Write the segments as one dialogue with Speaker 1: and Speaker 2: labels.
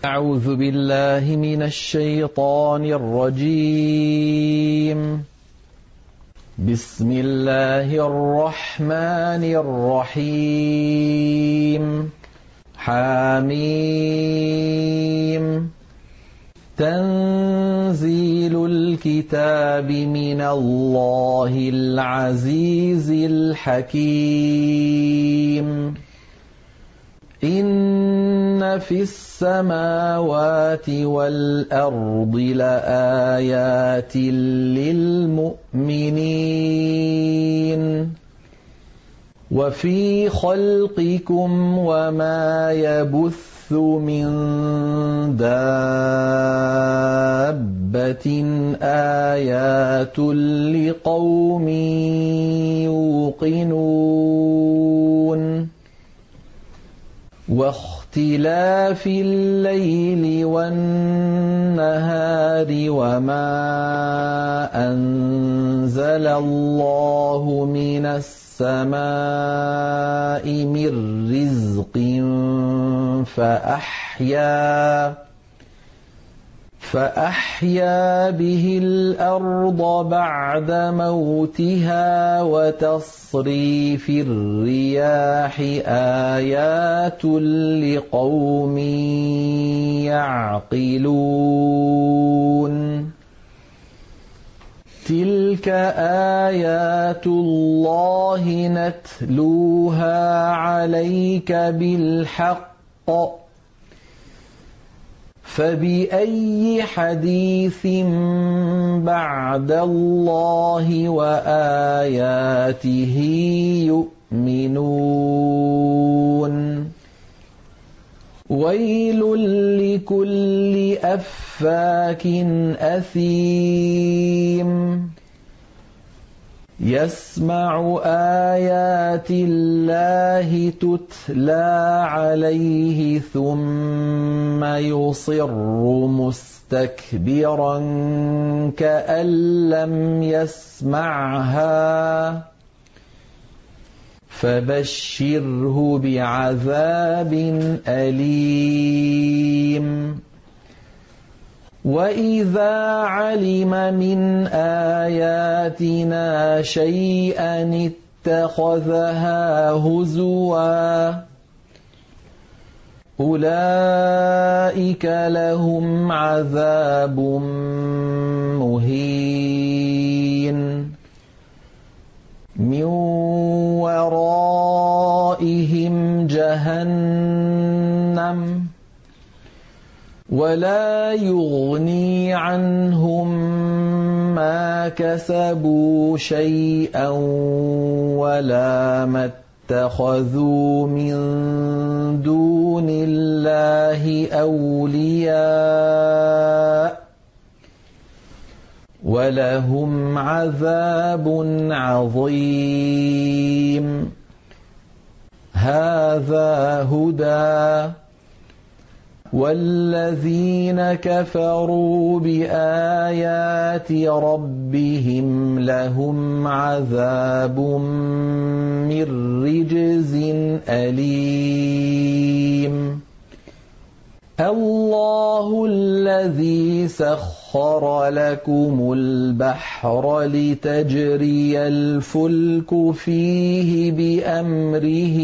Speaker 1: أعوذ بالله من الشيطان الرجيم. بسم الله الرحمن الرحيم. حميم. تنزيل الكتاب من الله العزيز الحكيم. إن في السماوات والأرض لآيات للمؤمنين وفي خلقكم وما يبث من دابة آيات لقوم يوقنون واختلاف الليل والنهار وما أنزل الله من السماء من رزق فأحيا به الأرض بعد موتها وتصريف الرياح آيات لقوم يعقلون. تلك آيات الله نتلوها عليك بالحق فبأي حديث بعد الله وآياته يؤمنون. ويل لكل أفاك أثيم يسمع آيات الله تتلى عليه ثم يصر مستكبرا كأن لم يسمعها فبشره بعذاب أليم. وإذا علم من آياتنا شيئا اتخذها هزوا أولئك لهم عذاب مهين من ورائهم جهنم ولا يغني عنهم ما كسبوا شيئا ولا ما اتخذوا من دون الله أولياء ولهم عذاب عظيم. هذا هدى والذين كفروا بآيات ربهم لهم عذاب من رجز أليم. الله الذي سخر لكم البحر لتجري الفلك فيه بأمره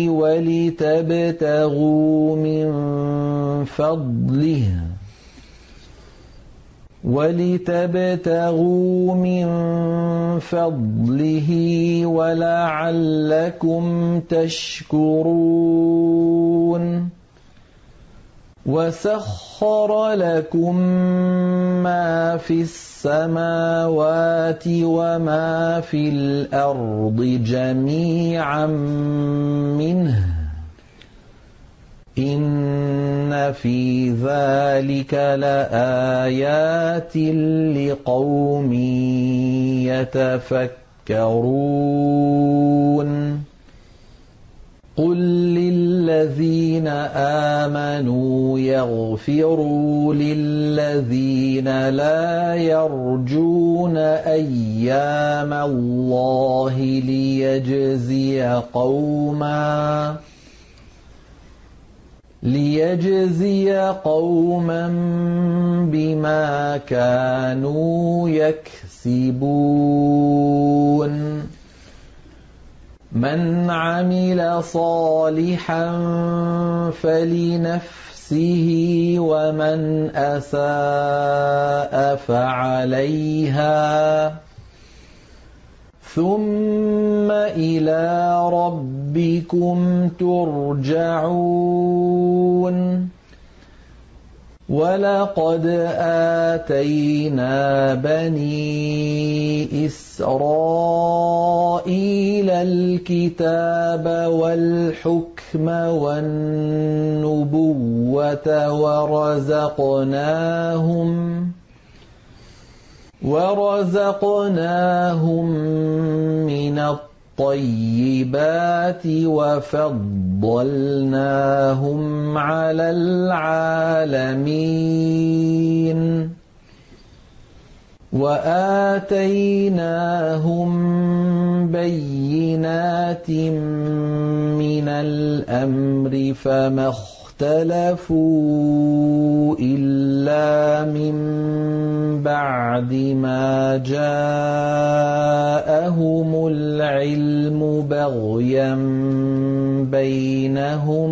Speaker 1: ولتبتغوا من فضله ولعلكم تشكرون. وسخر لكم ما في السماوات وما في الأرض جميعا منه إن في ذلك لآيات لقوم يتفكرون. قل للذين آمنوا يغفروا للذين لا يرجون أيام الله ليجزي قوما بما كانوا يكسبون من عمل صالحا فلنفسه ومن أساء فعليها ثم إلى ربكم ترجعون ولقد آتينا بني إسرائيل الكتاب والحكم والنبوة ورزقناهم من الطيبات وفضلناهم على العالمين وآتيناهم بينات من الأمر فما اختلفوا إلا من بعد ما جاءهم العلم بغيا بينهم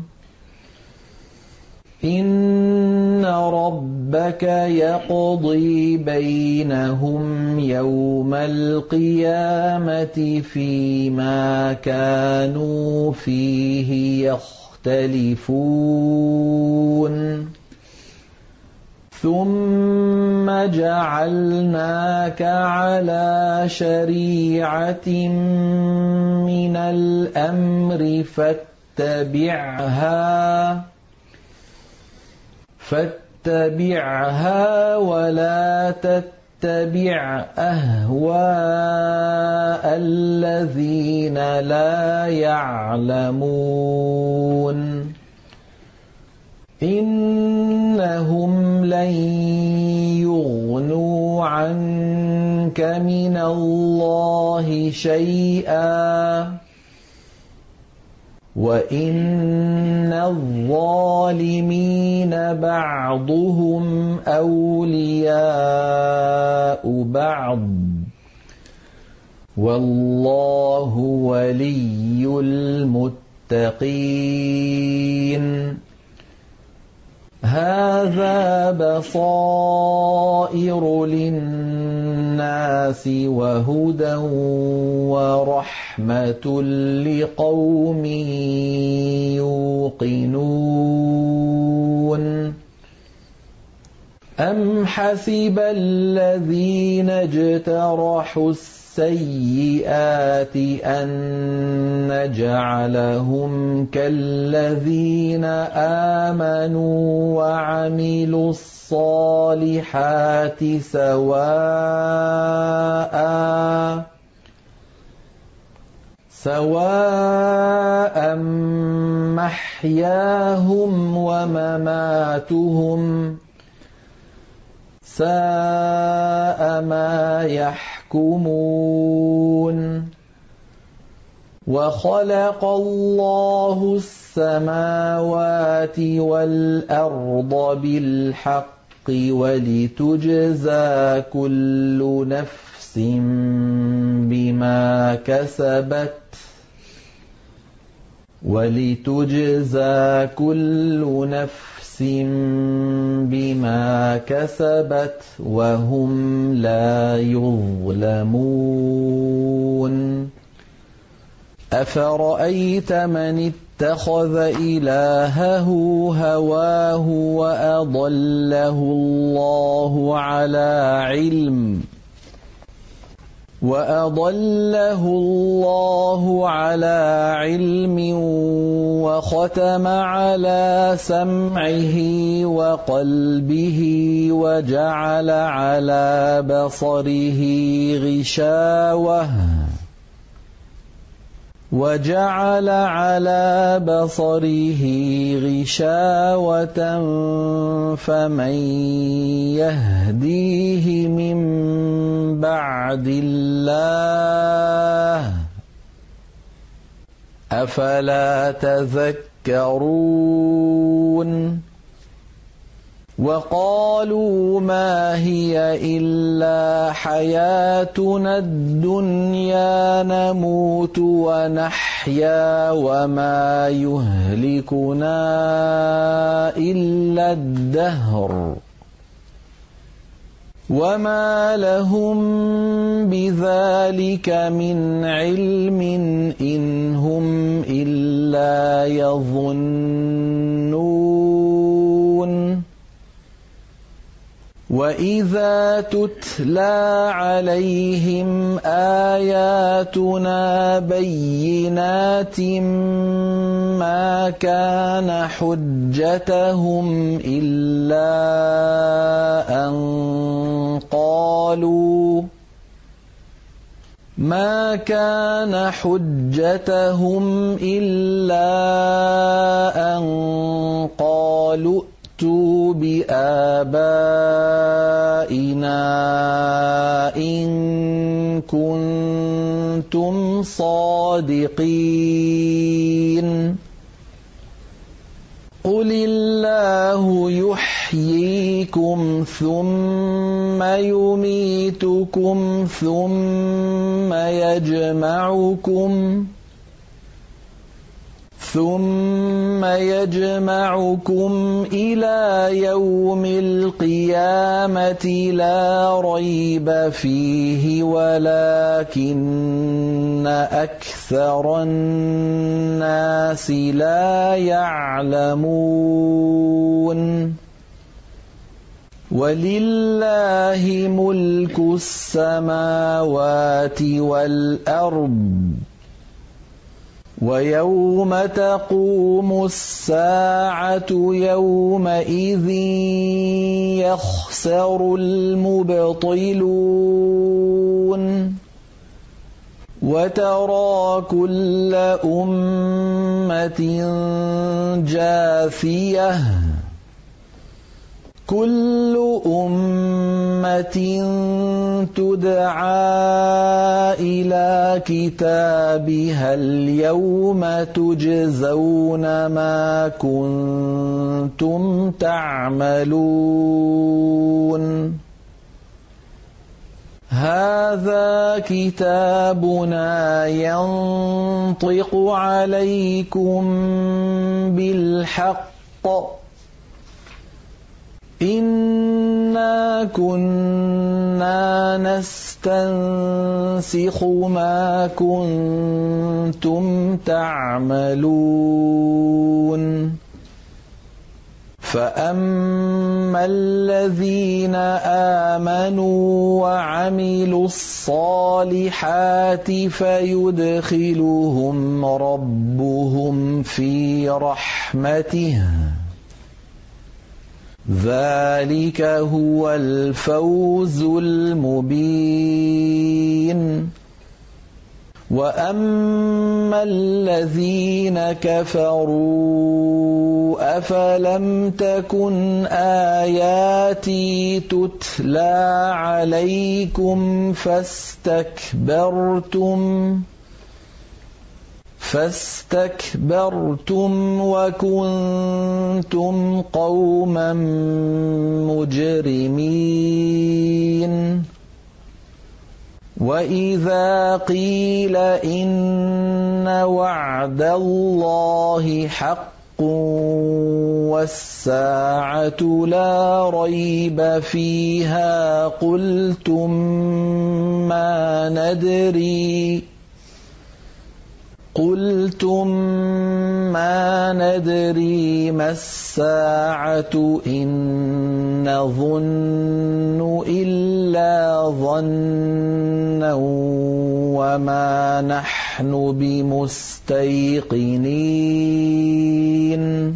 Speaker 1: إن ربك يقضي بينهم يوم القيامة فيما كانوا فيه يختلفون ثم جعلناك على شريعة من الأمر فاتبعها ولا تتبع أهواء الذين لا يعلمون إنهم لن يغنوا عنك من الله شيئا وإن الظالمين بعضهم أولياء بعض والله ولي المتقين هذا بصائر للناس وهدى ورحمة لقوم يوقنون أم حسب الذين اجترحوا السيئات أن نجعلهم كالذين آمنوا وعملوا الصالحات سواء محياهم ومماتهم ساء ما يحكمون وخلق الله السماوات والأرض بالحق ولتجزى كل نفس بما كسبت وهم لا يظلمون أفرأيت من اتخذ إلهه هواه وأضله الله على علم وختم على سمعه وقلبه وجعل على بصره غشاوة فمن يهديه من بعد الله أفلا تذكرون يتفكرون وقالوا ما هي إلا حياتنا الدنيا نموت ونحيا وما يهلكنا إلا الدهر وما لهم بذلك من علم إن هم إلا يظنون وإذا تتلى عليهم آياتنا بينات ما كان حجتهم إلا أن قالوا ائتوا بآبائنا إن كنتم صادقين قل الله يحييكم ثم يميتكم ثم يجمعكم إلى يوم القيامة لا ريب فيه ولكن أكثر الناس لا يعلمون ولله ملك السماوات والأرض ويوم تقوم الساعة يومئذ يخسر المبطلون وترى كل أمة جاثية كل أمة تدعى إلى كتابها اليوم تجزون ما كنتم تعملون هذا كتابنا ينطق عليكم بالحق إنا كنا نستنسخ ما كنتم تعملون فأما الذين آمنوا وعملوا الصالحات فيدخلهم ربهم في رحمته ذلك هو الفوز المبين وأما الذين كفروا أفلم تكن آياتي تتلى عليكم فاستكبرتم وكنتم قوما مجرمين وإذا قيل إن وعد الله حق والساعة لا ريب فيها قلتم ما ندري ما الساعة إن نظن إلا ظنا وما نحن بمستيقنين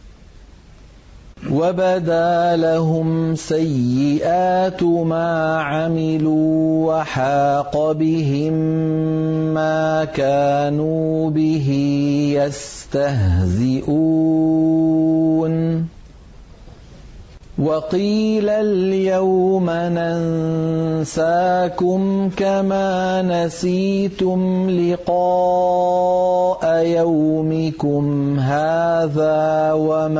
Speaker 1: وبدا لهم سيئات ما عملوا وحاق بهم ما كانوا به يستهزئون وقيل اليوم ننساكم كما نسيتم لقاء يومكم هذا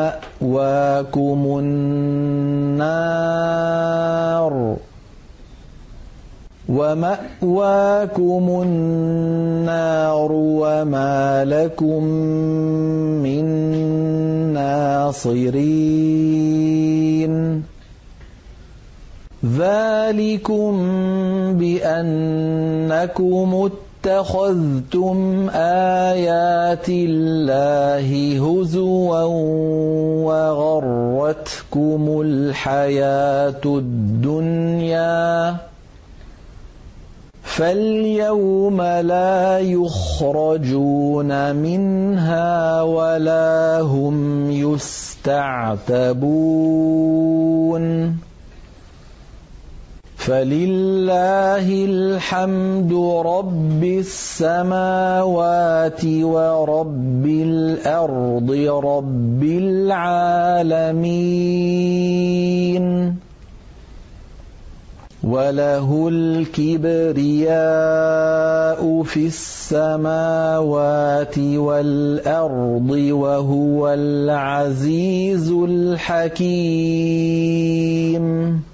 Speaker 1: ومأواكم النار وما لكم من ناصرين ذلكم بأنكم اتخذتم آيات الله هزوا وغرتكم الحياة الدنيا فاليوم لا يخرجون منها ولا هم يستعتبون فلله الحمد رب السماوات ورب الأرض رب العالمين وله الكبرياء في السماوات والأرض وهو العزيز الحكيم